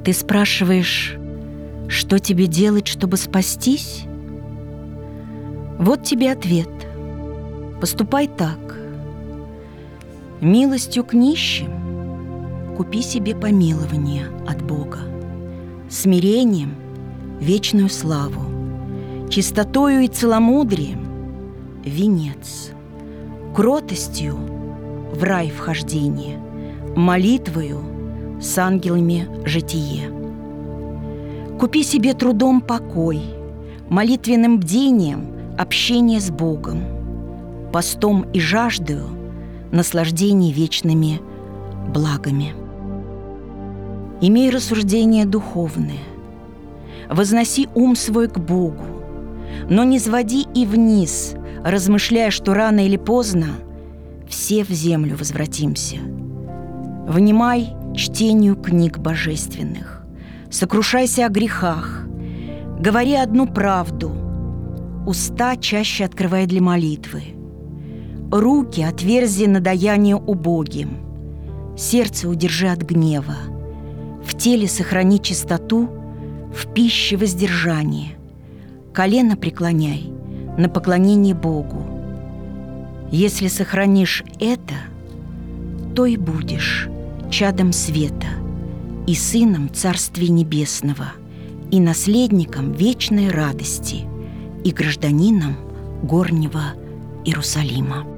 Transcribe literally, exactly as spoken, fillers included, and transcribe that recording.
Ты спрашиваешь, что тебе делать, чтобы спастись? Вот тебе ответ. Поступай так. Милостью к нищим купи себе помилование от Бога, смирением — вечную славу, чистотою и целомудрием — венец, кротостью — в рай вхождение, молитвою — с ангелами житие. Купи себе трудом покой, молитвенным бдением — общение с Богом, постом и жаждою — наслаждение вечными благами. Имей рассуждение духовное, возноси ум свой к Богу, но не своди и вниз, размышляя, что рано или поздно все в землю возвратимся. Внимай чтению книг божественных, сокрушайся о грехах, говори одну правду, уста чаще открывай для молитвы, руки отверзи на даяние убогим, сердце удержи от гнева, в теле сохрани чистоту, в пище воздержание, колено преклоняй на поклонение Богу. Если сохранишь это, то и будешь чадом света и сыном Царствия Небесного, и наследником вечной радости, и гражданином горнего Иерусалима.